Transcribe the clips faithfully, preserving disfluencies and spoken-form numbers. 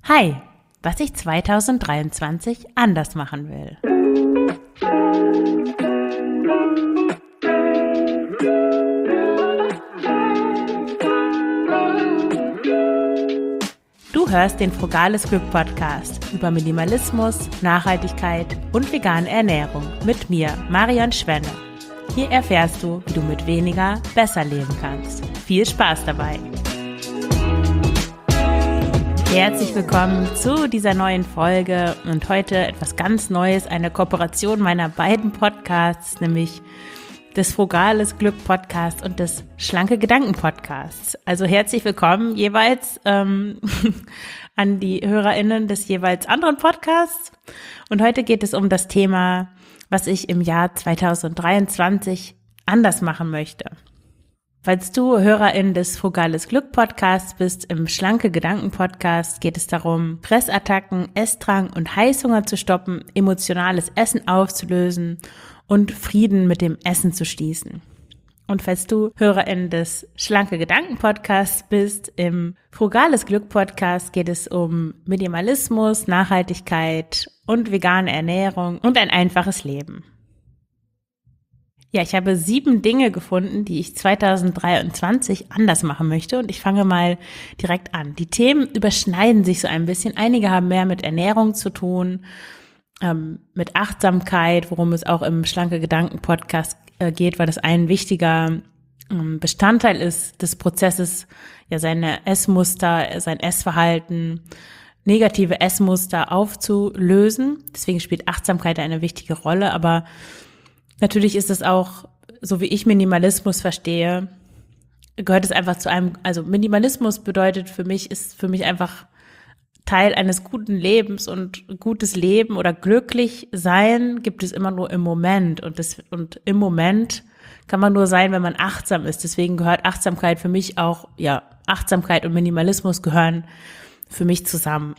Hi, was ich zwanzig dreiundzwanzig anders machen will. Du hörst den Frugales Glück Podcast über Minimalismus, Nachhaltigkeit und vegane Ernährung mit mir, Marion Schwenne. Hier erfährst du, wie du mit weniger besser leben kannst. Viel Spaß dabei! Herzlich willkommen zu dieser neuen Folge und heute etwas ganz Neues, eine Kooperation meiner beiden Podcasts, nämlich des Frugales Glück Podcasts und des Schlanke Gedanken Podcasts. Also herzlich willkommen jeweils ähm, an die HörerInnen des jeweils anderen Podcasts. Und heute geht es um das Thema, was ich im Jahr zwanzig dreiundzwanzig anders machen möchte. Falls du HörerIn des Frugales Glück Podcasts bist, im Schlanke Gedanken Podcast geht es darum, Fressattacken, Essdrang und Heißhunger zu stoppen, emotionales Essen aufzulösen und Frieden mit dem Essen zu schließen. Und falls du HörerIn des Schlanke Gedanken Podcasts bist, im Frugales Glück Podcast geht es um Minimalismus, Nachhaltigkeit und vegane Ernährung und ein einfaches Leben. Ja, ich habe sieben Dinge gefunden, die ich zwanzig dreiundzwanzig anders machen möchte und ich fange mal direkt an. Die Themen überschneiden sich so ein bisschen. Einige haben mehr mit Ernährung zu tun, ähm, mit Achtsamkeit, worum es auch im Schlanke Gedanken Podcast äh, geht, weil das ein wichtiger ähm, Bestandteil ist des Prozesses, ja seine Essmuster, sein Essverhalten, negative Essmuster aufzulösen. Deswegen spielt Achtsamkeit eine wichtige Rolle, aber natürlich ist es auch, so wie ich Minimalismus verstehe, gehört es einfach zu einem, also Minimalismus bedeutet für mich, ist für mich einfach Teil eines guten Lebens und gutes Leben oder glücklich sein gibt es immer nur im Moment und das, und im Moment kann man nur sein, wenn man achtsam ist. Deswegen gehört Achtsamkeit für mich auch, ja, Achtsamkeit und Minimalismus gehören für mich zusammen.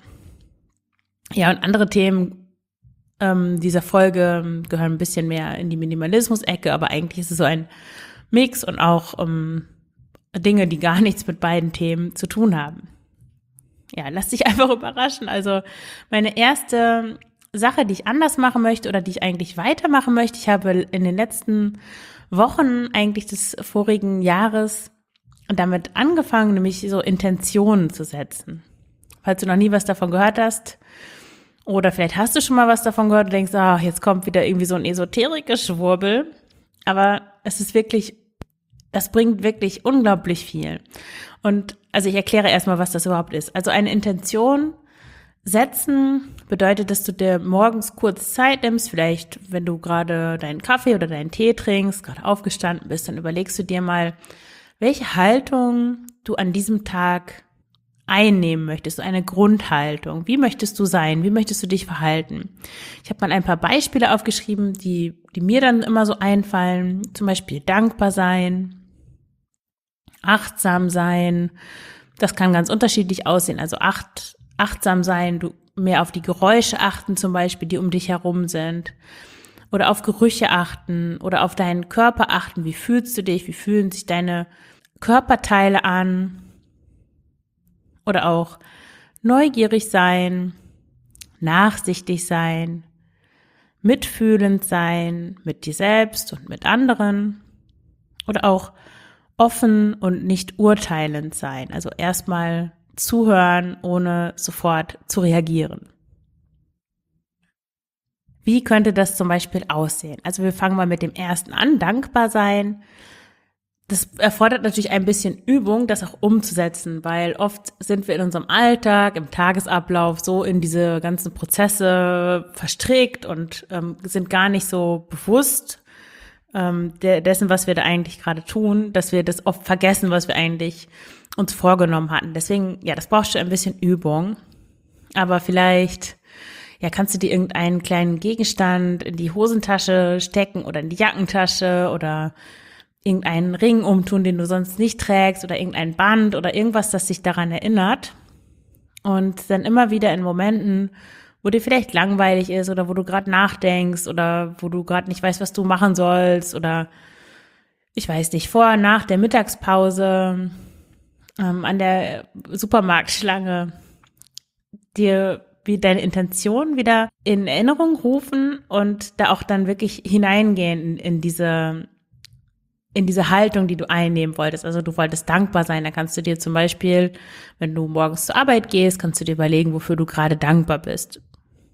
Ja, und andere Themen Ähm, dieser Folge gehören ein bisschen mehr in die Minimalismus-Ecke, aber eigentlich ist es so ein Mix und auch um, Dinge, die gar nichts mit beiden Themen zu tun haben. Ja, lass dich einfach überraschen. Also meine erste Sache, die ich anders machen möchte oder die ich eigentlich weitermachen möchte, ich habe in den letzten Wochen eigentlich des vorigen Jahres damit angefangen, nämlich so Intentionen zu setzen. Falls du noch nie was davon gehört hast, oder vielleicht hast du schon mal was davon gehört und denkst, ach, jetzt kommt wieder irgendwie so ein Esoterik-Geschwurbel. Aber es ist wirklich, das bringt wirklich unglaublich viel. Und also ich erkläre erstmal, was das überhaupt ist. Also eine Intention setzen bedeutet, dass du dir morgens kurz Zeit nimmst. Vielleicht, wenn du gerade deinen Kaffee oder deinen Tee trinkst, gerade aufgestanden bist, dann überlegst du dir mal, welche Haltung du an diesem Tag einnehmen möchtest, so eine Grundhaltung. Wie möchtest du sein? Wie möchtest du dich verhalten? Ich habe mal ein paar Beispiele aufgeschrieben, die, die mir dann immer so einfallen. Zum Beispiel dankbar sein, achtsam sein. Das kann ganz unterschiedlich aussehen. Also acht, achtsam sein, du mehr auf die Geräusche achten zum Beispiel, die um dich herum sind. Oder auf Gerüche achten oder auf deinen Körper achten. Wie fühlst du dich? Wie fühlen sich deine Körperteile an? Oder auch neugierig sein, nachsichtig sein, mitfühlend sein mit dir selbst und mit anderen. Oder auch offen und nicht urteilend sein. Also erstmal zuhören, ohne sofort zu reagieren. Wie könnte das zum Beispiel aussehen? Also wir fangen mal mit dem ersten an, dankbar sein. Das erfordert natürlich ein bisschen Übung, das auch umzusetzen, weil oft sind wir in unserem Alltag, im Tagesablauf so in diese ganzen Prozesse verstrickt und ähm, sind gar nicht so bewusst ähm, de- dessen, was wir da eigentlich gerade tun, dass wir das oft vergessen, was wir eigentlich uns vorgenommen hatten. Deswegen, ja, das braucht schon ein bisschen Übung, aber vielleicht ja, kannst du dir irgendeinen kleinen Gegenstand in die Hosentasche stecken oder in die Jackentasche oder irgendeinen Ring umtun, den du sonst nicht trägst oder irgendein Band oder irgendwas, das dich daran erinnert und dann immer wieder in Momenten, wo dir vielleicht langweilig ist oder wo du gerade nachdenkst oder wo du gerade nicht weißt, was du machen sollst oder ich weiß nicht, vor, nach der Mittagspause ähm, an der Supermarktschlange dir wie deine Intention wieder in Erinnerung rufen und da auch dann wirklich hineingehen in, in diese in diese Haltung, die du einnehmen wolltest. Also du wolltest dankbar sein. Da kannst du dir zum Beispiel, wenn du morgens zur Arbeit gehst, kannst du dir überlegen, wofür du gerade dankbar bist.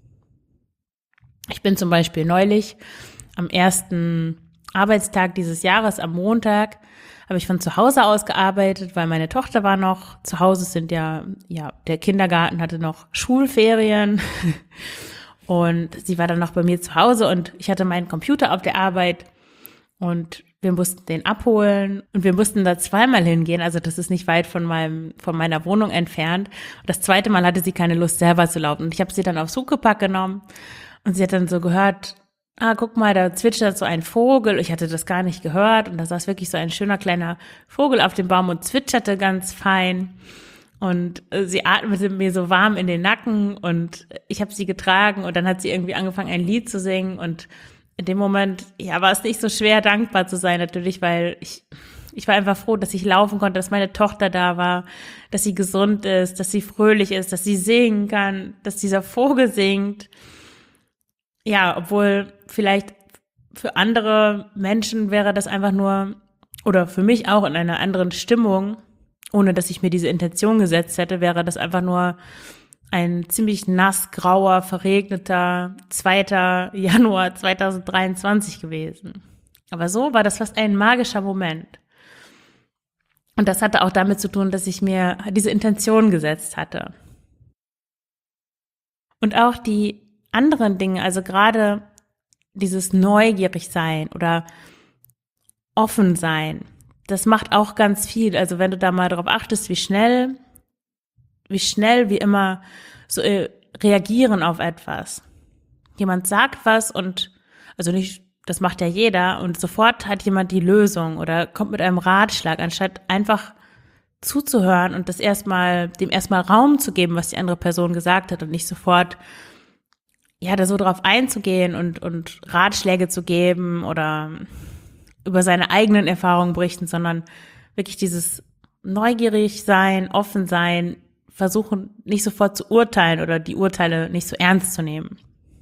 Ich bin zum Beispiel neulich am ersten Arbeitstag dieses Jahres, am Montag, habe ich von zu Hause aus gearbeitet, weil meine Tochter war noch zu Hause, sind ja, ja, der Kindergarten hatte noch Schulferien und sie war dann noch bei mir zu Hause und ich hatte meinen Computer auf der Arbeit und wir mussten den abholen und wir mussten da zweimal hingehen, also das ist nicht weit von meinem, von meiner Wohnung entfernt. Und das zweite Mal hatte sie keine Lust, selber zu laufen und ich habe sie dann aufs Huckepack genommen und sie hat dann so gehört, ah, guck mal, da zwitschert so ein Vogel. Ich hatte das gar nicht gehört und da saß wirklich so ein schöner kleiner Vogel auf dem Baum und zwitscherte ganz fein. Und sie atmete mir so warm in den Nacken und ich habe sie getragen und dann hat sie irgendwie angefangen, ein Lied zu singen und in dem Moment, ja, war es nicht so schwer, dankbar zu sein natürlich, weil ich, ich war einfach froh, dass ich laufen konnte, dass meine Tochter da war, dass sie gesund ist, dass sie fröhlich ist, dass sie singen kann, dass dieser Vogel singt. Ja, obwohl vielleicht für andere Menschen wäre das einfach nur, oder für mich auch in einer anderen Stimmung, ohne dass ich mir diese Intention gesetzt hätte, wäre das einfach nur ein ziemlich nass, grauer, verregneter zweiter Januar zweitausenddreiundzwanzig gewesen. Aber so war das fast ein magischer Moment. Und das hatte auch damit zu tun, dass ich mir diese Intention gesetzt hatte. Und auch die anderen Dinge, also gerade dieses neugierig sein oder offen sein, das macht auch ganz viel. Also wenn du da mal darauf achtest, wie schnell, wie schnell wir immer so äh, reagieren auf etwas. Jemand sagt was und, also nicht, das macht ja jeder und sofort hat jemand die Lösung oder kommt mit einem Ratschlag, anstatt einfach zuzuhören und das erstmal, dem erstmal Raum zu geben, was die andere Person gesagt hat und nicht sofort ja, da so drauf einzugehen und, und Ratschläge zu geben oder über seine eigenen Erfahrungen berichten, sondern wirklich dieses neugierig sein, offen sein, versuchen nicht sofort zu urteilen oder die Urteile nicht so ernst zu nehmen.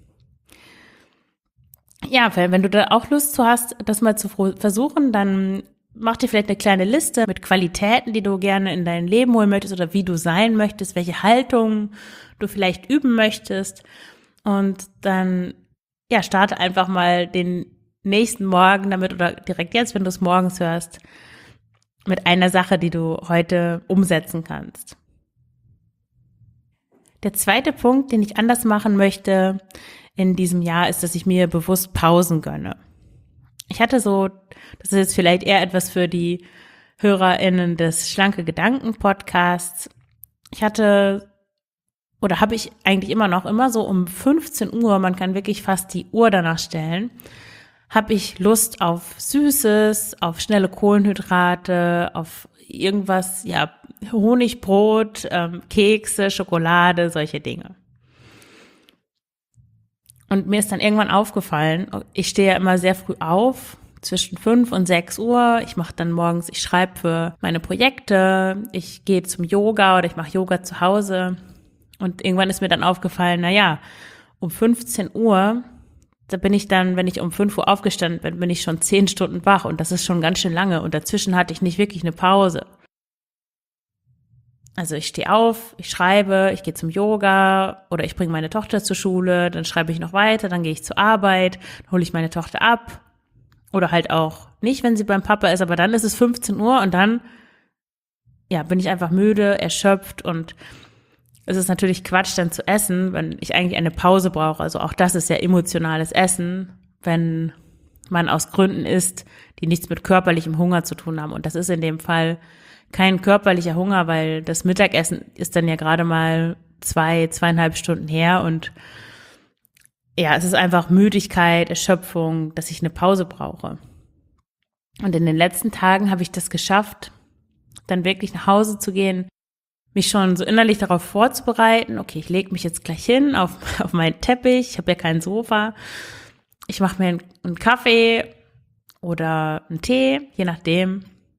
Ja, wenn du da auch Lust zu hast, das mal zu versuchen, dann mach dir vielleicht eine kleine Liste mit Qualitäten, die du gerne in dein Leben holen möchtest oder wie du sein möchtest, welche Haltung du vielleicht üben möchtest. Und dann, ja, starte einfach mal den nächsten Morgen damit oder direkt jetzt, wenn du es morgens hörst, mit einer Sache, die du heute umsetzen kannst. Der zweite Punkt, den ich anders machen möchte in diesem Jahr, ist, dass ich mir bewusst Pausen gönne. Ich hatte so, das ist jetzt vielleicht eher etwas für die HörerInnen des Schlanke Gedanken Podcasts. Ich hatte Oder habe ich eigentlich immer noch, immer so um fünfzehn Uhr, man kann wirklich fast die Uhr danach stellen, habe ich Lust auf Süßes, auf schnelle Kohlenhydrate, auf irgendwas, ja, Honigbrot, ähm, Kekse, Schokolade, solche Dinge. Und mir ist dann irgendwann aufgefallen, ich stehe ja immer sehr früh auf, zwischen fünf und sechs Uhr. Ich mache dann morgens, ich schreibe für meine Projekte, ich gehe zum Yoga oder ich mache Yoga zu Hause. Und irgendwann ist mir dann aufgefallen, na ja, um fünfzehn Uhr, da bin ich dann, wenn ich um fünf Uhr aufgestanden bin, bin ich schon zehn Stunden wach und das ist schon ganz schön lange und dazwischen hatte ich nicht wirklich eine Pause. Also ich stehe auf, ich schreibe, ich gehe zum Yoga oder ich bringe meine Tochter zur Schule, dann schreibe ich noch weiter, dann gehe ich zur Arbeit, dann hole ich meine Tochter ab oder halt auch nicht, wenn sie beim Papa ist, aber dann ist es fünfzehn Uhr und dann, ja, bin ich einfach müde, erschöpft und es ist natürlich Quatsch, dann zu essen, wenn ich eigentlich eine Pause brauche. Also auch das ist ja emotionales Essen, wenn man aus Gründen isst, die nichts mit körperlichem Hunger zu tun haben. Und das ist in dem Fall kein körperlicher Hunger, weil das Mittagessen ist dann ja gerade mal zwei, zweieinhalb Stunden her. Und ja, es ist einfach Müdigkeit, Erschöpfung, dass ich eine Pause brauche. Und in den letzten Tagen habe ich das geschafft, dann wirklich nach Hause zu gehen, mich schon so innerlich darauf vorzubereiten, okay, ich lege mich jetzt gleich hin auf, auf meinen Teppich, ich habe ja kein Sofa, ich mache mir einen, einen Kaffee oder einen Tee, je nachdem,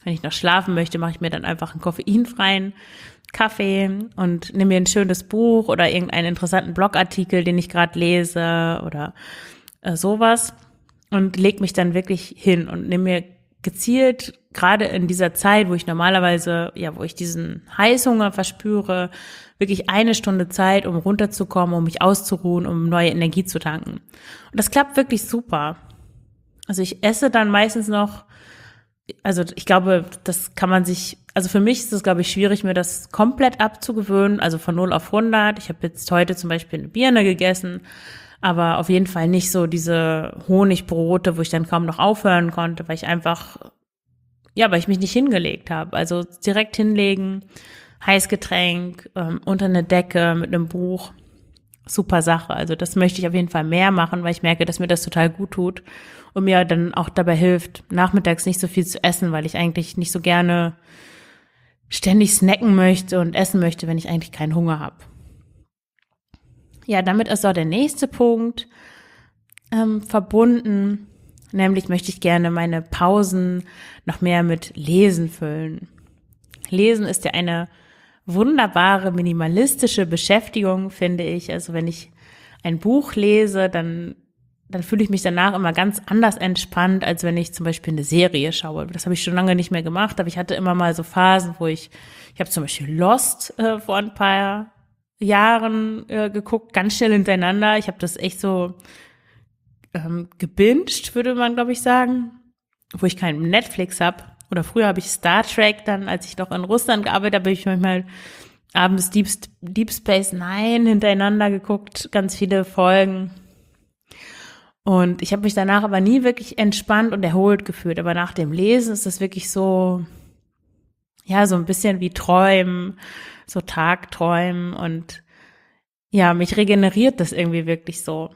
Wenn ich noch schlafen möchte, mache ich mir dann einfach einen koffeinfreien Kaffee und nehme mir ein schönes Buch oder irgendeinen interessanten Blogartikel, den ich gerade lese oder äh, sowas und lege mich dann wirklich hin und nehme mir gezielt, gerade in dieser Zeit, wo ich normalerweise, ja, wo ich diesen Heißhunger verspüre, wirklich eine Stunde Zeit, um runterzukommen, um mich auszuruhen, um neue Energie zu tanken. Und das klappt wirklich super. Also ich esse dann meistens noch, also ich glaube, das kann man sich, also für mich ist es, glaube ich, schwierig, mir das komplett abzugewöhnen, also von null auf hundert. Ich habe jetzt heute zum Beispiel eine Birne gegessen, aber auf jeden Fall nicht so diese Honigbrote, wo ich dann kaum noch aufhören konnte, weil ich einfach, ja, weil ich mich nicht hingelegt habe. Also direkt hinlegen, Heißgetränk, ähm, unter eine Decke mit einem Buch, super Sache. Also das möchte ich auf jeden Fall mehr machen, weil ich merke, dass mir das total gut tut und mir dann auch dabei hilft, nachmittags nicht so viel zu essen, weil ich eigentlich nicht so gerne ständig snacken möchte und essen möchte, wenn ich eigentlich keinen Hunger habe. Ja, damit ist auch der nächste Punkt ähm, verbunden, nämlich möchte ich gerne meine Pausen noch mehr mit Lesen füllen. Lesen ist ja eine wunderbare minimalistische Beschäftigung, finde ich. Also wenn ich ein Buch lese, dann dann fühle ich mich danach immer ganz anders entspannt, als wenn ich zum Beispiel eine Serie schaue. Das habe ich schon lange nicht mehr gemacht, aber ich hatte immer mal so Phasen, wo ich, ich habe zum Beispiel Lost äh, vor ein paar Jahren äh, geguckt, ganz schnell hintereinander. Ich habe das echt so ähm, gebinged, würde man, glaube ich, sagen, wo ich keinen Netflix habe. Oder früher habe ich Star Trek dann, als ich noch in Russland gearbeitet habe, habe ich manchmal abends Deep, Deep Space Nine hintereinander geguckt, ganz viele Folgen. Und ich habe mich danach aber nie wirklich entspannt und erholt gefühlt. Aber nach dem Lesen ist das wirklich so, ja, so ein bisschen wie Träumen, so Tagträumen. Und ja, mich regeneriert das irgendwie wirklich so.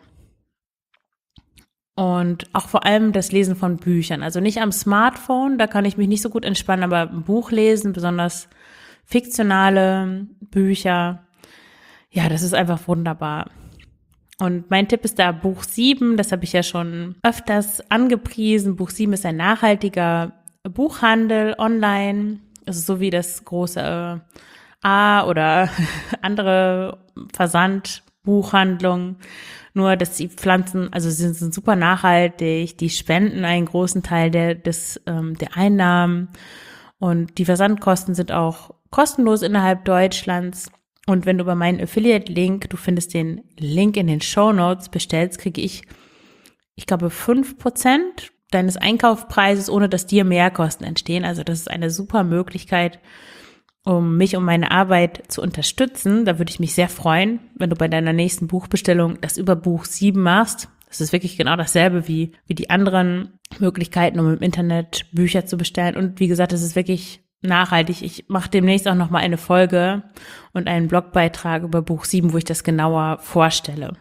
Und auch vor allem das Lesen von Büchern. Also nicht am Smartphone, da kann ich mich nicht so gut entspannen, aber ein Buch lesen, besonders fiktionale Bücher, ja, das ist einfach wunderbar. Und mein Tipp ist da Buch sieben, das habe ich ja schon öfters angepriesen. Buch sieben ist ein nachhaltiger Buchhandel online, also so wie das große äh, A oder andere Versandbuchhandlungen. Nur, dass die Pflanzen, also sie sind super nachhaltig, die spenden einen großen Teil der, des, ähm, der Einnahmen und die Versandkosten sind auch kostenlos innerhalb Deutschlands. Und wenn du über meinen Affiliate-Link, du findest den Link in den Shownotes, bestellst, kriege ich, ich glaube, fünf Prozent deines Einkaufspreises, ohne dass dir Mehrkosten entstehen. Also das ist eine super Möglichkeit, um mich und meine Arbeit zu unterstützen. Da würde ich mich sehr freuen, wenn du bei deiner nächsten Buchbestellung das über Buch sieben machst. Das ist wirklich genau dasselbe wie, wie die anderen Möglichkeiten, um im Internet Bücher zu bestellen. Und wie gesagt, es ist wirklich nachhaltig. Ich mache demnächst auch noch mal eine Folge und einen Blogbeitrag über Buch sieben, wo ich das genauer vorstelle.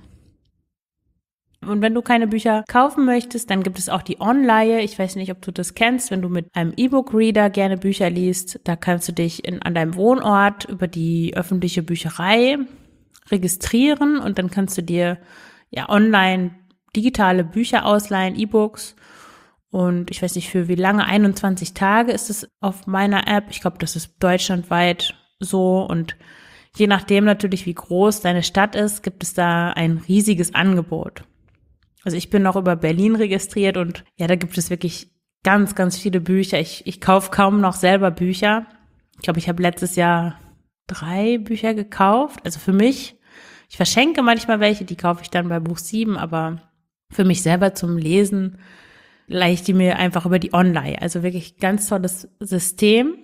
Und wenn du keine Bücher kaufen möchtest, dann gibt es auch die Onleihe. Ich weiß nicht, ob du das kennst, wenn du mit einem E-Book-Reader gerne Bücher liest, da kannst du dich in, an deinem Wohnort über die öffentliche Bücherei registrieren und dann kannst du dir ja online digitale Bücher ausleihen, E-Books. Und ich weiß nicht, für wie lange, einundzwanzig Tage ist es auf meiner App. Ich glaube, das ist deutschlandweit so. Und je nachdem natürlich, wie groß deine Stadt ist, gibt es da ein riesiges Angebot. Also ich bin noch über Berlin registriert und ja, da gibt es wirklich ganz, ganz viele Bücher. Ich, ich kaufe kaum noch selber Bücher. Ich glaube, ich habe letztes Jahr drei Bücher gekauft. Also für mich, ich verschenke manchmal welche, die kaufe ich dann bei Buch sieben, aber für mich selber zum Lesen leihe ich die mir einfach über die Onleihe. Also wirklich ganz tolles System.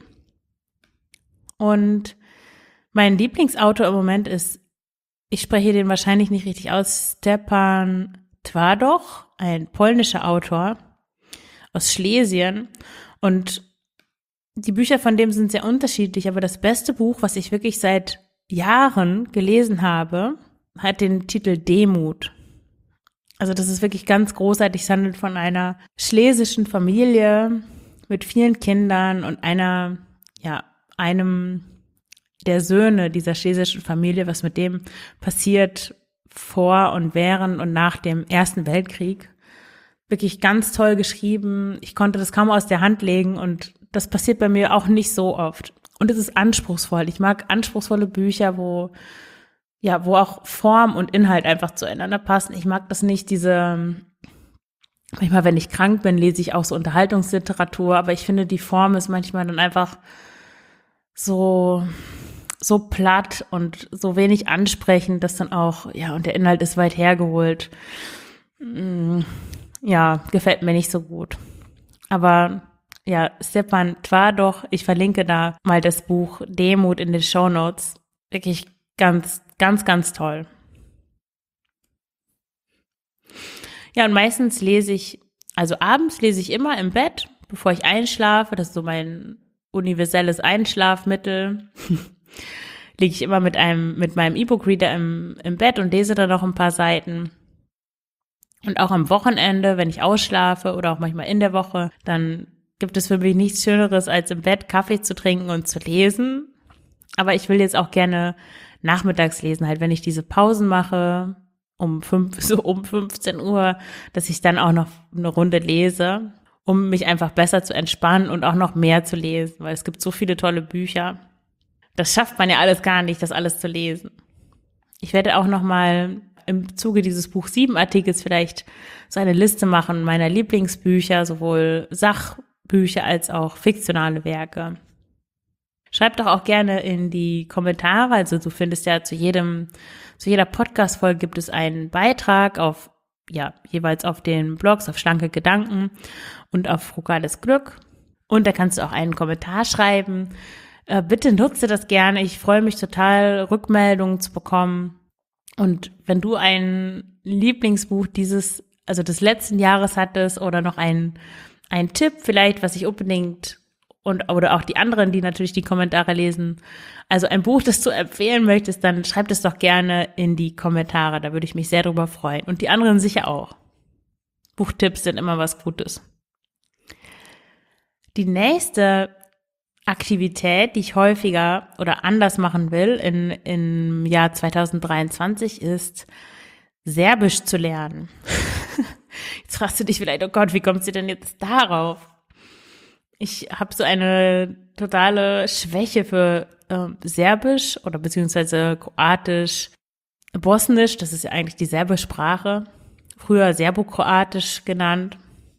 Und mein Lieblingsautor im Moment ist, ich spreche den wahrscheinlich nicht richtig aus, Stepan Twardoch, ein polnischer Autor aus Schlesien. Und die Bücher von dem sind sehr unterschiedlich, aber das beste Buch, was ich wirklich seit Jahren gelesen habe, hat den Titel Demut. Also das ist wirklich ganz großartig. Es handelt von einer schlesischen Familie mit vielen Kindern und einer, ja, einem der Söhne dieser schlesischen Familie, was mit dem passiert vor und während und nach dem Ersten Weltkrieg. Wirklich ganz toll geschrieben. Ich konnte das kaum aus der Hand legen und das passiert bei mir auch nicht so oft. Und es ist anspruchsvoll. Ich mag anspruchsvolle Bücher, wo, ja, wo auch Form und Inhalt einfach zueinander passen. Ich mag das nicht, diese, manchmal, wenn ich krank bin, lese ich auch so Unterhaltungsliteratur, aber ich finde, die Form ist manchmal dann einfach so, so platt und so wenig ansprechend, dass dann auch, ja, und der Inhalt ist weit hergeholt. Ja, gefällt mir nicht so gut. Aber ja, Stepan Twardog, ich verlinke da mal das Buch Demut in den Shownotes. Wirklich ganz, ganz, ganz toll. Ja, und meistens lese ich, also abends lese ich immer im Bett, bevor ich einschlafe. Das ist so mein universelles Einschlafmittel. Liege ich immer mit einem, mit meinem E-Book-Reader im, im Bett und lese da noch ein paar Seiten. Und auch am Wochenende, wenn ich ausschlafe oder auch manchmal in der Woche, dann gibt es für mich nichts Schöneres, als im Bett Kaffee zu trinken und zu lesen. Aber ich will jetzt auch gerne nachmittags lesen, halt wenn ich diese Pausen mache, um fünf, so um fünfzehn Uhr, dass ich dann auch noch eine Runde lese, um mich einfach besser zu entspannen und auch noch mehr zu lesen, weil es gibt so viele tolle Bücher. Das schafft man ja alles gar nicht, das alles zu lesen. Ich werde auch noch mal im Zuge dieses Buch sieben Artikels vielleicht so eine Liste machen meiner Lieblingsbücher, sowohl Sachbücher als auch fiktionale Werke. Schreib doch auch gerne in die Kommentare, also du findest ja zu jedem, zu jeder Podcast-Folge gibt es einen Beitrag auf, ja, jeweils auf den Blogs, auf Schlanke Gedanken und auf Frugales Glück. Und da kannst du auch einen Kommentar schreiben. Äh, bitte nutze das gerne. Ich freue mich total, Rückmeldungen zu bekommen. Und wenn du ein Lieblingsbuch dieses, also des letzten Jahres hattest oder noch ein, ein Tipp vielleicht, was ich unbedingt und oder auch die anderen, die natürlich die Kommentare lesen, also ein Buch, das du empfehlen möchtest, dann schreib das doch gerne in die Kommentare. Da würde ich mich sehr drüber freuen. Und die anderen sicher auch. Buchtipps sind immer was Gutes. Die nächste Aktivität, die ich häufiger oder anders machen will in, im Jahr zwanzig dreiundzwanzig, ist Serbisch zu lernen. Jetzt fragst du dich vielleicht, oh Gott, wie kommt sie denn jetzt darauf? Ich habe so eine totale Schwäche für äh, Serbisch oder beziehungsweise Kroatisch, Bosnisch, das ist ja eigentlich die Serbischsprache, früher Serbokroatisch genannt.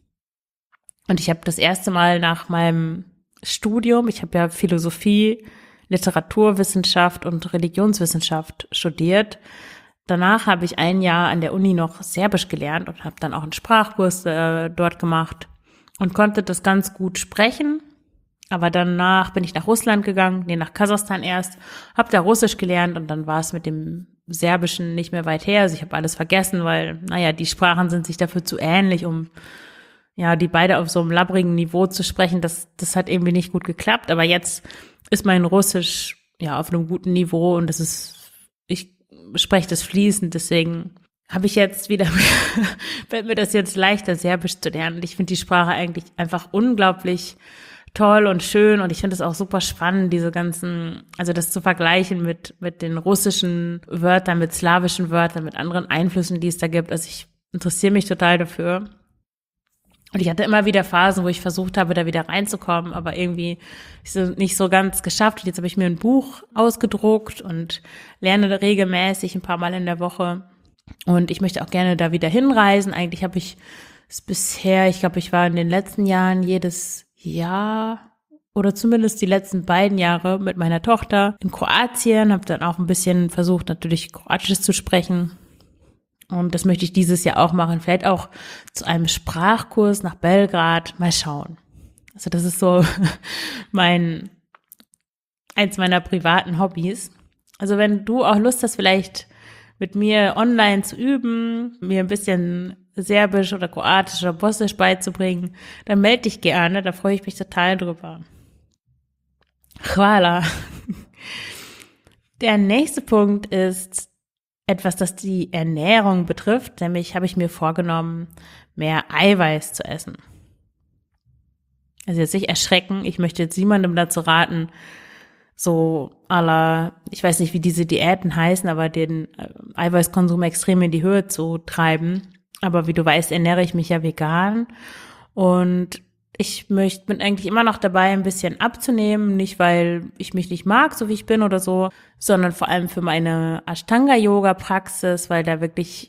Und ich habe das erste Mal nach meinem Studium, ich habe ja Philosophie, Literaturwissenschaft und Religionswissenschaft studiert. Danach habe ich ein Jahr an der Uni noch Serbisch gelernt und habe dann auch einen Sprachkurs äh, dort gemacht und konnte das ganz gut sprechen. Aber danach bin ich nach Russland gegangen, nee, nach Kasachstan erst, habe da Russisch gelernt und dann war es mit dem Serbischen nicht mehr weit her. Also ich habe alles vergessen, weil, naja, die Sprachen sind sich dafür zu ähnlich, um ja, die beide auf so einem labbrigen Niveau zu sprechen, das, das hat irgendwie nicht gut geklappt. Aber jetzt ist mein Russisch ja auf einem guten Niveau und das ist, ich spreche das fließend, deswegen habe ich jetzt wieder, fällt mir das jetzt leichter, Serbisch zu lernen. Und ich finde die Sprache eigentlich einfach unglaublich toll und schön und ich finde es auch super spannend, diese ganzen, also das zu vergleichen mit, mit den russischen Wörtern, mit slawischen Wörtern, mit anderen Einflüssen, die es da gibt. Also ich interessiere mich total dafür. Und ich hatte immer wieder Phasen, wo ich versucht habe, da wieder reinzukommen, aber irgendwie ist es nicht so ganz geschafft. Und jetzt habe ich mir ein Buch ausgedruckt und lerne regelmäßig ein paar Mal in der Woche. Und ich möchte auch gerne da wieder hinreisen. Eigentlich habe ich es bisher, ich glaube, ich war in den letzten Jahren jedes Jahr oder zumindest die letzten beiden Jahre mit meiner Tochter in Kroatien, habe dann auch ein bisschen versucht, natürlich Kroatisch zu sprechen. Und das möchte ich dieses Jahr auch machen. Vielleicht auch zu einem Sprachkurs nach Belgrad. Mal schauen. Also das ist so mein, eins meiner privaten Hobbys. Also wenn du auch Lust hast, vielleicht mit mir online zu üben, mir ein bisschen Serbisch oder Kroatisch oder Bosnisch beizubringen, dann melde dich gerne. Da freue ich mich total drüber. Hvala. Der nächste Punkt ist etwas, das die Ernährung betrifft, nämlich habe ich mir vorgenommen, mehr Eiweiß zu essen. Also jetzt nicht erschrecken, ich möchte jetzt niemandem dazu raten, so à la, ich weiß nicht, wie diese Diäten heißen, aber den Eiweißkonsum extrem in die Höhe zu treiben. Aber wie du weißt, ernähre ich mich ja vegan und Ich möchte, bin eigentlich immer noch dabei, ein bisschen abzunehmen, nicht weil ich mich nicht mag, so wie ich bin oder so, sondern vor allem für meine Ashtanga-Yoga-Praxis, weil da wirklich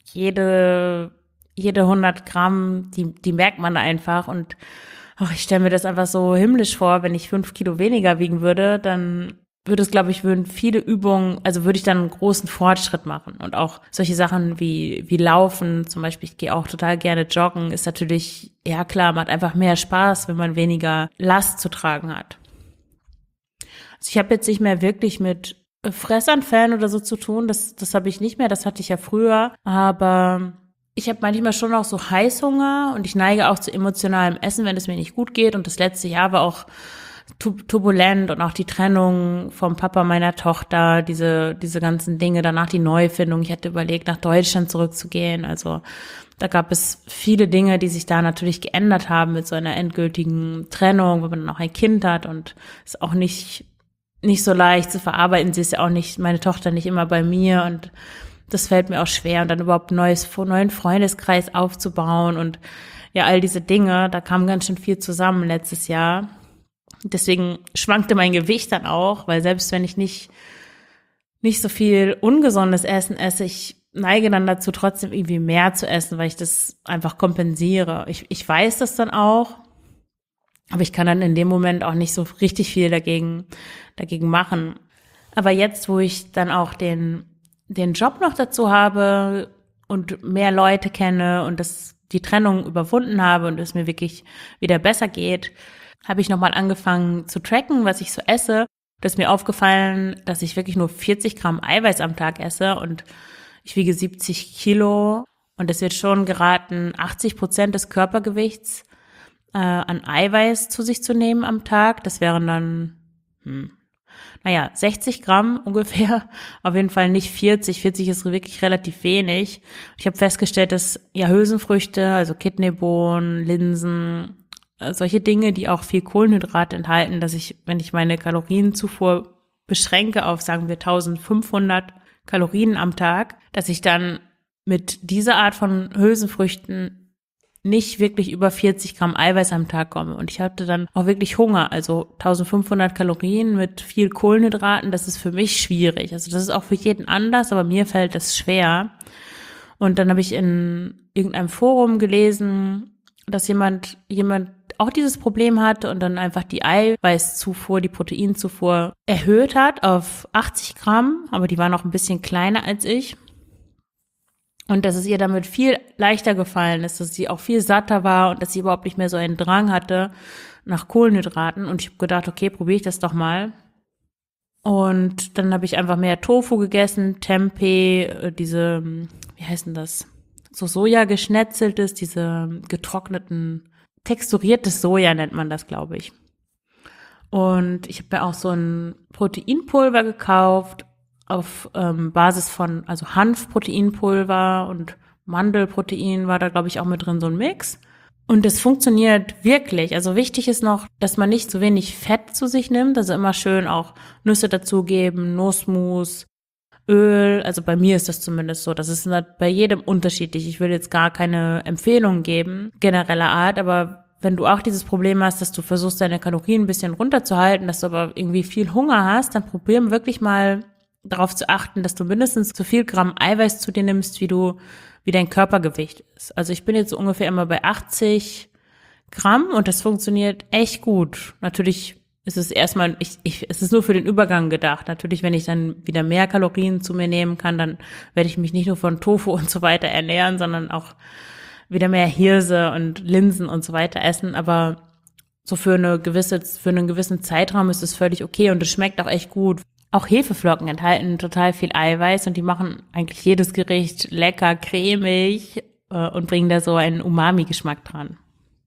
jede, jede hundert Gramm, die, die merkt man da einfach und ach, ich stelle mir das einfach so himmlisch vor, wenn ich fünf Kilo weniger wiegen würde, dann würde es, glaube ich, würden viele Übungen, also würde ich dann einen großen Fortschritt machen. Und auch solche Sachen wie wie Laufen, zum Beispiel, ich gehe auch total gerne joggen, ist natürlich, ja klar, macht einfach mehr Spaß, wenn man weniger Last zu tragen hat. Also ich habe jetzt nicht mehr wirklich mit Fressanfällen oder so zu tun, das das habe ich nicht mehr, das hatte ich ja früher, aber ich habe manchmal schon auch so Heißhunger und ich neige auch zu emotionalem Essen, wenn es mir nicht gut geht. Und das letzte Jahr war auch turbulent und auch die Trennung vom Papa meiner Tochter, diese diese ganzen Dinge, danach die Neufindung. Ich hatte überlegt, nach Deutschland zurückzugehen. Also da gab es viele Dinge, die sich da natürlich geändert haben mit so einer endgültigen Trennung, wenn man dann auch ein Kind hat und ist auch nicht nicht so leicht zu verarbeiten. Sie ist ja auch nicht, meine Tochter nicht immer bei mir und das fällt mir auch schwer und dann überhaupt einen neues, neuen Freundeskreis aufzubauen und ja, all diese Dinge, da kam ganz schön viel zusammen letztes Jahr. Deswegen schwankte mein Gewicht dann auch, weil selbst wenn ich nicht, nicht so viel ungesundes Essen esse, ich neige dann dazu, trotzdem irgendwie mehr zu essen, weil ich das einfach kompensiere. Ich, ich weiß das dann auch, aber ich kann dann in dem Moment auch nicht so richtig viel dagegen, dagegen machen. Aber jetzt, wo ich dann auch den den Job noch dazu habe und mehr Leute kenne und das die Trennung überwunden habe und es mir wirklich wieder besser geht, habe ich nochmal angefangen zu tracken, was ich so esse. Da ist mir aufgefallen, dass ich wirklich nur vierzig Gramm Eiweiß am Tag esse und ich wiege siebzig Kilo und es wird schon geraten, achtzig Prozent des Körpergewichts äh, an Eiweiß zu sich zu nehmen am Tag. Das wären dann, hm, naja, sechzig Gramm ungefähr, auf jeden Fall nicht vierzig. vierzig ist wirklich relativ wenig. Ich habe festgestellt, dass ja Hülsenfrüchte, also Kidneybohnen, Linsen, äh, solche Dinge, die auch viel Kohlenhydrat enthalten, dass ich, wenn ich meine Kalorienzufuhr beschränke auf, sagen wir, eintausendfünfhundert Kalorien am Tag, dass ich dann mit dieser Art von Hülsenfrüchten nicht wirklich über vierzig Gramm Eiweiß am Tag komme. Und ich hatte dann auch wirklich Hunger. Also eintausendfünfhundert Kalorien mit viel Kohlenhydraten, das ist für mich schwierig. Also das ist auch für jeden anders, aber mir fällt das schwer. Und dann habe ich in irgendeinem Forum gelesen, dass jemand, jemand auch dieses Problem hatte und dann einfach die Eiweißzufuhr, die Proteinzufuhr erhöht hat auf achtzig Gramm, aber die war noch ein bisschen kleiner als ich. Und dass es ihr damit viel leichter gefallen ist, dass sie auch viel satter war und dass sie überhaupt nicht mehr so einen Drang hatte nach Kohlenhydraten. Und ich habe gedacht, okay, probiere ich das doch mal. Und dann habe ich einfach mehr Tofu gegessen, Tempeh, diese, wie heißt denn das? So Soja geschnetzeltes, diese getrockneten, texturiertes Soja nennt man das, glaube ich. Und ich habe mir auch so ein Proteinpulver gekauft, auf ähm, Basis von, also Hanfproteinpulver und Mandelprotein war da, glaube ich, auch mit drin, so ein Mix. Und es funktioniert wirklich. Also wichtig ist noch, dass man nicht so wenig Fett zu sich nimmt. Also immer schön auch Nüsse dazugeben, Nussmus, Öl. Also bei mir ist das zumindest so. Das ist bei jedem unterschiedlich. Ich will jetzt gar keine Empfehlung geben, genereller Art, aber wenn du auch dieses Problem hast, dass du versuchst, deine Kalorien ein bisschen runterzuhalten, dass du aber irgendwie viel Hunger hast, dann probier wirklich mal darauf zu achten, dass du mindestens so viel Gramm Eiweiß zu dir nimmst, wie du, wie dein Körpergewicht ist. Also ich bin jetzt so ungefähr immer bei achtzig Gramm und das funktioniert echt gut. Natürlich ist es erstmal, ich, ich, es ist nur für den Übergang gedacht. Natürlich, wenn ich dann wieder mehr Kalorien zu mir nehmen kann, dann werde ich mich nicht nur von Tofu und so weiter ernähren, sondern auch wieder mehr Hirse und Linsen und so weiter essen. Aber so für eine gewisse, für einen gewissen Zeitraum ist es völlig okay und es schmeckt auch echt gut. Auch Hefeflocken enthalten total viel Eiweiß und die machen eigentlich jedes Gericht lecker, cremig äh, und bringen da so einen Umami-Geschmack dran.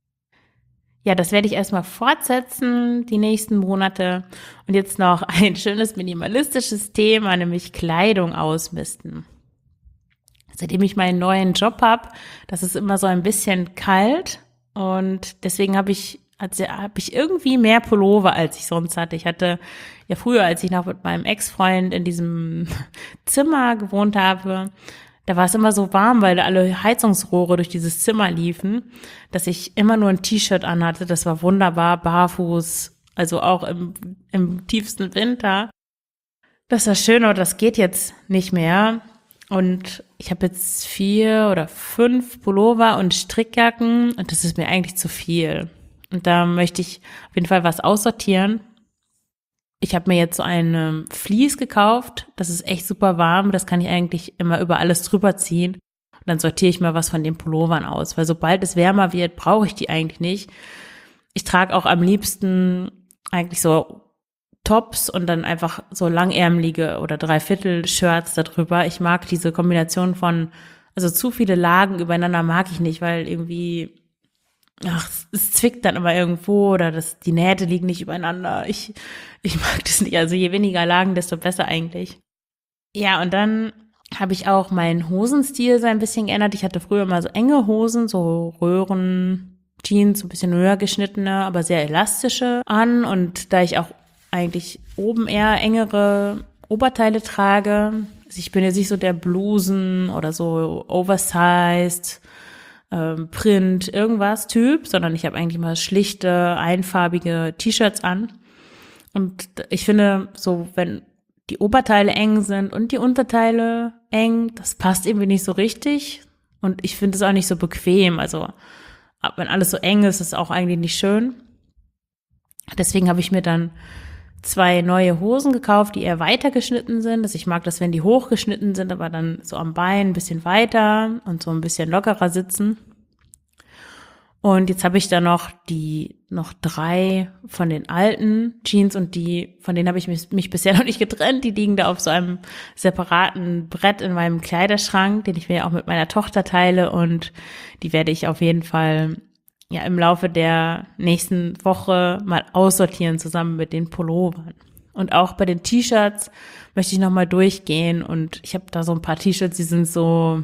Ja, das werde ich erstmal fortsetzen, die nächsten Monate. Und jetzt noch ein schönes minimalistisches Thema, nämlich Kleidung ausmisten. Seitdem ich meinen neuen Job habe, das ist immer so ein bisschen kalt und deswegen habe ich Also habe ich irgendwie mehr Pullover, als ich sonst hatte. Ich hatte ja früher, als ich noch mit meinem Ex-Freund in diesem Zimmer gewohnt habe, da war es immer so warm, weil da alle Heizungsrohre durch dieses Zimmer liefen, dass ich immer nur ein T-Shirt anhatte. Das war wunderbar, barfuß, also auch im, im tiefsten Winter. Das war schön, aber das geht jetzt nicht mehr. Und ich habe jetzt vier oder fünf Pullover und Strickjacken und das ist mir eigentlich zu viel. Und da möchte ich auf jeden Fall was aussortieren. Ich habe mir jetzt so eine Fleece gekauft. Das ist echt super warm. Das kann ich eigentlich immer über alles drüber ziehen. Und dann sortiere ich mal was von den Pullovern aus. Weil sobald es wärmer wird, brauche ich die eigentlich nicht. Ich trage auch am liebsten eigentlich so Tops und dann einfach so langärmelige oder Dreiviertel-Shirts darüber. Ich mag diese Kombination von, also zu viele Lagen übereinander mag ich nicht, weil irgendwie, ach, es zwickt dann immer irgendwo oder das, die Nähte liegen nicht übereinander. Ich, ich mag das nicht. Also je weniger Lagen, desto besser eigentlich. Ja, und dann habe ich auch meinen Hosenstil so ein bisschen geändert. Ich hatte früher immer so enge Hosen, so Röhren, Jeans, so ein bisschen höher geschnittene, aber sehr elastische an. Und da ich auch eigentlich oben eher engere Oberteile trage, also ich bin jetzt nicht so der Blusen oder so oversized, ähm, Print, irgendwas Typ, sondern ich habe eigentlich mal schlichte, einfarbige T-Shirts an. Und ich finde, so wenn die Oberteile eng sind und die Unterteile eng, das passt irgendwie nicht so richtig. Und ich finde es auch nicht so bequem. Also wenn alles so eng ist, ist es auch eigentlich nicht schön. Deswegen habe ich mir dann zwei neue Hosen gekauft, die eher weiter geschnitten sind. Also ich mag das, wenn die hochgeschnitten sind, aber dann so am Bein ein bisschen weiter und so ein bisschen lockerer sitzen. Und jetzt habe ich da noch die, noch drei von den alten Jeans und die, von denen habe ich mich, mich bisher noch nicht getrennt. Die liegen da auf so einem separaten Brett in meinem Kleiderschrank, den ich mir auch mit meiner Tochter teile und die werde ich auf jeden Fall ja im Laufe der nächsten Woche mal aussortieren zusammen mit den Pullovern. Und auch bei den T-Shirts möchte ich nochmal durchgehen und ich habe da so ein paar T-Shirts, die sind so,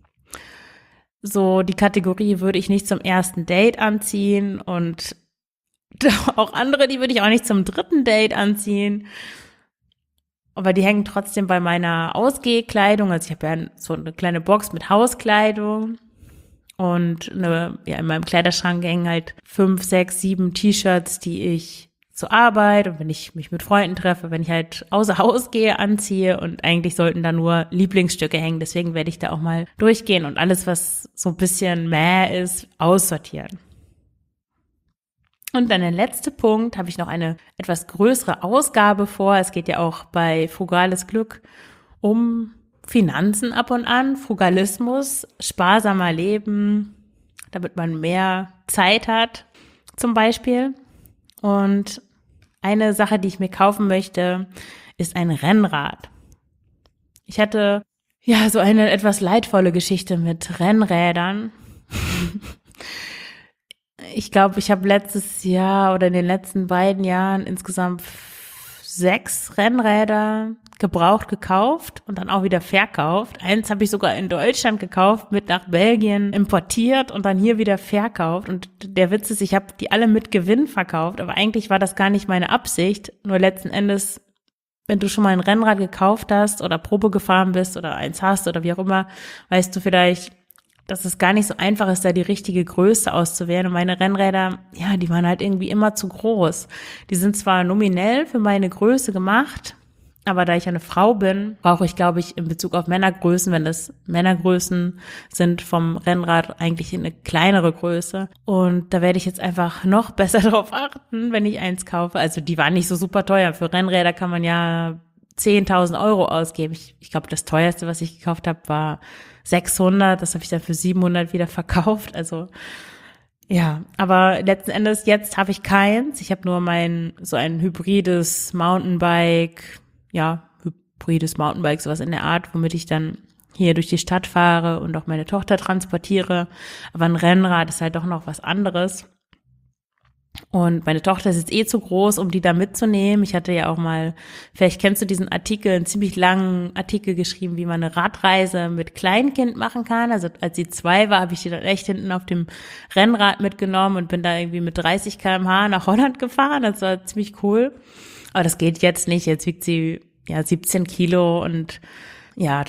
so die Kategorie würde ich nicht zum ersten Date anziehen und auch andere, die würde ich auch nicht zum dritten Date anziehen. Aber die hängen trotzdem bei meiner Ausgehkleidung. Also ich habe ja so eine kleine Box mit Hauskleidung. Und eine, ja, in meinem Kleiderschrank hängen halt fünf, sechs, sieben T-Shirts, die ich zur Arbeit und wenn ich mich mit Freunden treffe, wenn ich halt außer Haus gehe, anziehe und eigentlich sollten da nur Lieblingsstücke hängen. Deswegen werde ich da auch mal durchgehen und alles, was so ein bisschen mäh ist, aussortieren. Und dann der letzte Punkt, habe ich noch eine etwas größere Ausgabe vor. Es geht ja auch bei Frugales Glück um Finanzen ab und an, Frugalismus, sparsamer leben, damit man mehr Zeit hat zum Beispiel. Und eine Sache, die ich mir kaufen möchte, ist ein Rennrad. Ich hatte ja so eine etwas leidvolle Geschichte mit Rennrädern. Ich glaube, ich habe letztes Jahr oder in den letzten beiden Jahren insgesamt sechs Rennräder gebraucht gekauft und dann auch wieder verkauft. Eins habe ich sogar in Deutschland gekauft, mit nach Belgien importiert und dann hier wieder verkauft. Und der Witz ist, ich habe die alle mit Gewinn verkauft, aber eigentlich war das gar nicht meine Absicht. Nur letzten Endes, wenn du schon mal ein Rennrad gekauft hast oder Probe gefahren bist oder eins hast oder wie auch immer, weißt du vielleicht, dass es gar nicht so einfach ist, da die richtige Größe auszuwählen. Und meine Rennräder, ja, die waren halt irgendwie immer zu groß. Die sind zwar nominell für meine Größe gemacht, aber da ich eine Frau bin, brauche ich, glaube ich, in Bezug auf Männergrößen, wenn das Männergrößen sind, vom Rennrad eigentlich eine kleinere Größe. Und da werde ich jetzt einfach noch besser drauf achten, wenn ich eins kaufe. Also die waren nicht so super teuer. Für Rennräder kann man ja zehntausend Euro ausgeben. Ich, ich glaube, das teuerste, was ich gekauft habe, war sechshundert. Das habe ich dann für siebenhundert wieder verkauft. Also ja, aber letzten Endes, jetzt habe ich keins. Ich habe nur mein, so ein hybrides Mountainbike, ja, hybrides Mountainbike, sowas in der Art, womit ich dann hier durch die Stadt fahre und auch meine Tochter transportiere. Aber ein Rennrad ist halt doch noch was anderes. Und meine Tochter ist jetzt eh zu groß, um die da mitzunehmen. Ich hatte ja auch mal, vielleicht kennst du diesen Artikel, einen ziemlich langen Artikel geschrieben, wie man eine Radreise mit Kleinkind machen kann. Also als sie zwei war, habe ich die dann echt hinten auf dem Rennrad mitgenommen und bin da irgendwie mit dreißig Kilometer pro Stunde nach Holland gefahren. Das war ziemlich cool. Aber das geht jetzt nicht. Jetzt wiegt sie ja siebzehn Kilo und ja, das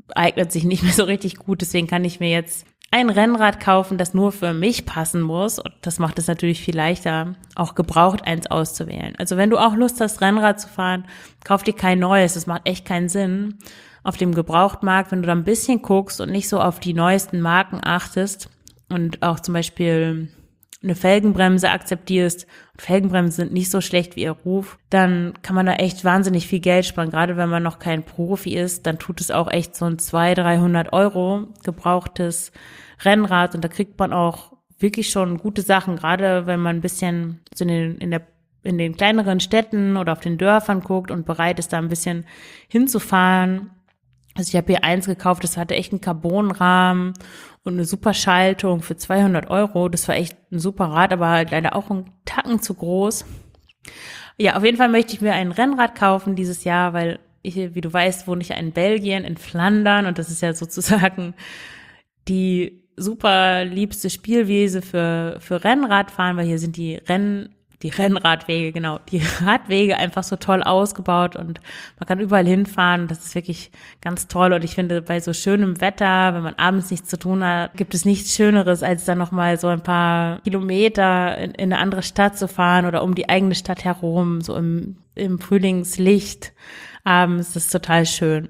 eignet sich nicht mehr so richtig gut. Deswegen kann ich mir jetzt ein Rennrad kaufen, das nur für mich passen muss. Und das macht es natürlich viel leichter, auch gebraucht eins auszuwählen. Also wenn du auch Lust hast, Rennrad zu fahren, kauf dir kein neues. Das macht echt keinen Sinn. Auf dem Gebrauchtmarkt, wenn du da ein bisschen guckst und nicht so auf die neuesten Marken achtest und auch zum Beispiel eine Felgenbremse akzeptierst, Felgenbremsen sind nicht so schlecht wie ihr Ruf, dann kann man da echt wahnsinnig viel Geld sparen. Gerade wenn man noch kein Profi ist, dann tut es auch echt so ein zweihundert, dreihundert Euro gebrauchtes Rennrad und da kriegt man auch wirklich schon gute Sachen, gerade wenn man ein bisschen so in den, in der in den kleineren Städten oder auf den Dörfern guckt und bereit ist, da ein bisschen hinzufahren. Also ich habe hier eins gekauft, das hatte echt einen Carbonrahmen und eine super Schaltung für zweihundert Euro. Das war echt ein super Rad, aber halt leider auch einen Tacken zu groß. Ja, auf jeden Fall möchte ich mir ein Rennrad kaufen dieses Jahr, weil ich, wie du weißt, wohne ich ja in Belgien, in Flandern und das ist ja sozusagen die super liebste Spielwiese für, für Rennradfahren, weil hier sind die Renn Die Rennradwege, genau, die Radwege einfach so toll ausgebaut und man kann überall hinfahren. Das ist wirklich ganz toll und ich finde, bei so schönem Wetter, wenn man abends nichts zu tun hat, gibt es nichts Schöneres, als dann nochmal so ein paar Kilometer in, in eine andere Stadt zu fahren oder um die eigene Stadt herum, so im, im Frühlingslicht abends. Das ist total schön.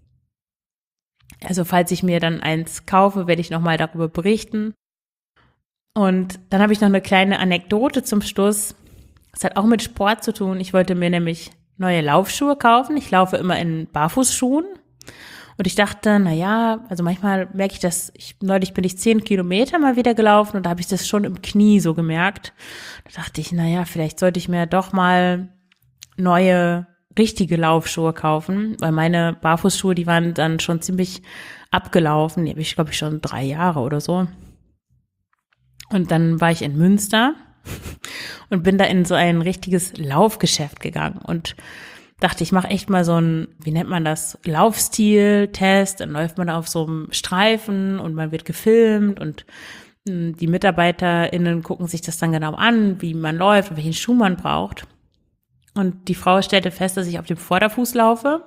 Also falls ich mir dann eins kaufe, werde ich nochmal darüber berichten. Und dann habe ich noch eine kleine Anekdote zum Schluss. Das hat auch mit Sport zu tun. Ich wollte mir nämlich neue Laufschuhe kaufen. Ich laufe immer in Barfußschuhen. Und ich dachte, na ja, also manchmal merke ich das, ich, neulich bin ich zehn Kilometer mal wieder gelaufen und da habe ich das schon im Knie so gemerkt. Da dachte ich, na ja, vielleicht sollte ich mir doch mal neue, richtige Laufschuhe kaufen, weil meine Barfußschuhe, die waren dann schon ziemlich abgelaufen. Die habe ich, glaube ich, schon drei Jahre oder so. Und dann war ich in Münster und bin da in so ein richtiges Laufgeschäft gegangen und dachte, ich mache echt mal so ein, wie nennt man das, Laufstil-Test. Dann läuft man da auf so einem Streifen und man wird gefilmt und die MitarbeiterInnen gucken sich das dann genau an, wie man läuft und welchen Schuh man braucht. Und die Frau stellte fest, dass ich auf dem Vorderfuß laufe.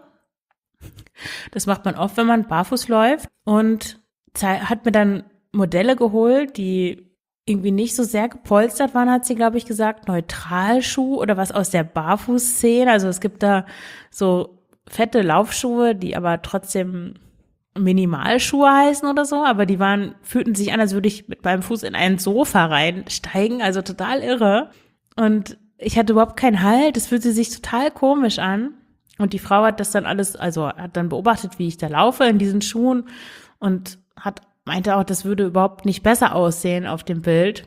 Das macht man oft, wenn man barfuß läuft und hat mir dann Modelle geholt, die irgendwie nicht so sehr gepolstert waren, hat sie, glaube ich, gesagt, Neutralschuh oder was aus der Barfußszene. Also es gibt da so fette Laufschuhe, die aber trotzdem Minimalschuhe heißen oder so, aber die waren, fühlten sich an, als würde ich mit meinem Fuß in ein Sofa reinsteigen, also total irre. Und ich hatte überhaupt keinen Halt, es fühlte sich total komisch an. Und die Frau hat das dann alles, also hat dann beobachtet, wie ich da laufe in diesen Schuhen und hat meinte auch, das würde überhaupt nicht besser aussehen auf dem Bild.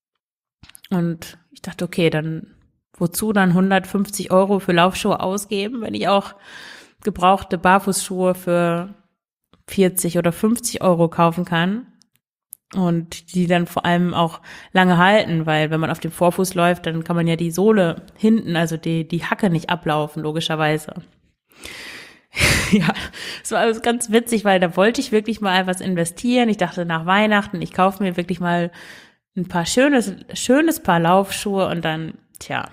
Und ich dachte, okay, dann wozu dann hundertfünfzig Euro für Laufschuhe ausgeben, wenn ich auch gebrauchte Barfußschuhe für vierzig oder fünfzig Euro kaufen kann und die dann vor allem auch lange halten, weil wenn man auf dem Vorfuß läuft, dann kann man ja die Sohle hinten, also die, die Hacke nicht ablaufen, logischerweise. Ja, es war alles ganz witzig, weil da wollte ich wirklich mal was investieren. Ich dachte nach Weihnachten, ich kaufe mir wirklich mal ein paar schönes, schönes Paar Laufschuhe und dann, tja,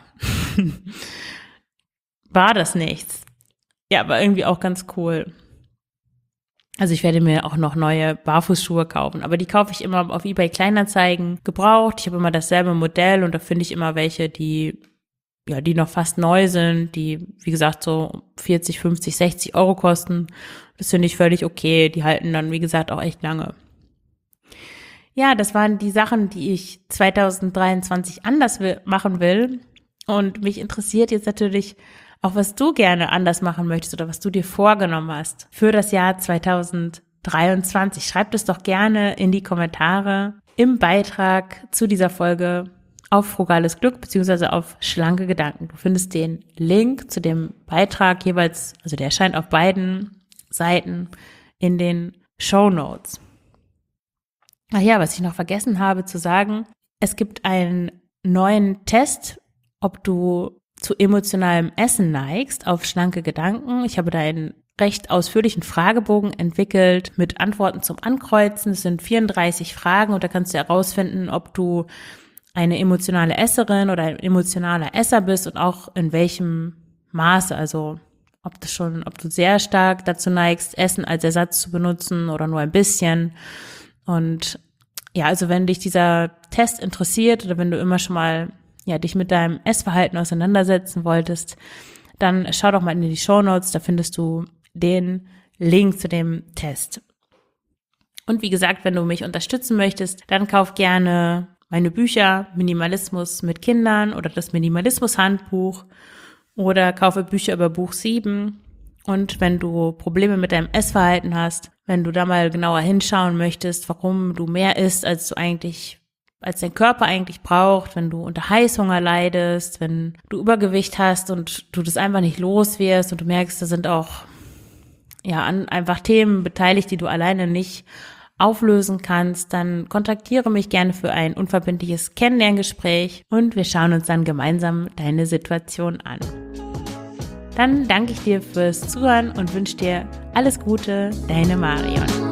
war das nichts. Ja, aber irgendwie auch ganz cool. Also ich werde mir auch noch neue Barfußschuhe kaufen, aber die kaufe ich immer auf eBay Kleinanzeigen gebraucht. Ich habe immer dasselbe Modell und da finde ich immer welche, die ja, die noch fast neu sind, die, wie gesagt, so vierzig, fünfzig, sechzig Euro kosten. Das finde ich völlig okay. Die halten dann, wie gesagt, auch echt lange. Ja, das waren die Sachen, die ich zwanzig dreiundzwanzig anders will, machen will. Und mich interessiert jetzt natürlich auch, was du gerne anders machen möchtest oder was du dir vorgenommen hast für das Jahr zwanzig dreiundzwanzig. Schreib das doch gerne in die Kommentare im Beitrag zu dieser Folge auf Frugales Glück beziehungsweise auf Schlanke Gedanken. Du findest den Link zu dem Beitrag jeweils, also der erscheint auf beiden Seiten in den Shownotes. Ach ja, was ich noch vergessen habe zu sagen, es gibt einen neuen Test, ob du zu emotionalem Essen neigst, auf Schlanke Gedanken. Ich habe da einen recht ausführlichen Fragebogen entwickelt mit Antworten zum Ankreuzen. Es sind vierunddreißig Fragen und da kannst du herausfinden, ob du eine emotionale Esserin oder ein emotionaler Esser bist und auch in welchem Maße, also ob du schon, ob du sehr stark dazu neigst, Essen als Ersatz zu benutzen oder nur ein bisschen. Und ja, also wenn dich dieser Test interessiert oder wenn du immer schon mal ja dich mit deinem Essverhalten auseinandersetzen wolltest, dann schau doch mal in die Shownotes, da findest du den Link zu dem Test. Und wie gesagt, wenn du mich unterstützen möchtest, dann kauf gerne meine Bücher Minimalismus mit Kindern oder das Minimalismus-Handbuch oder kaufe Bücher über Buch sieben. Und wenn du Probleme mit deinem Essverhalten hast, wenn du da mal genauer hinschauen möchtest, warum du mehr isst, als du eigentlich, als dein Körper eigentlich braucht, wenn du unter Heißhunger leidest, wenn du Übergewicht hast und du das einfach nicht los wirst und du merkst, da sind auch ja an einfach Themen beteiligt, die du alleine nicht auflösen kannst, dann kontaktiere mich gerne für ein unverbindliches Kennenlerngespräch und wir schauen uns dann gemeinsam deine Situation an. Dann danke ich dir fürs Zuhören und wünsche dir alles Gute, deine Marion.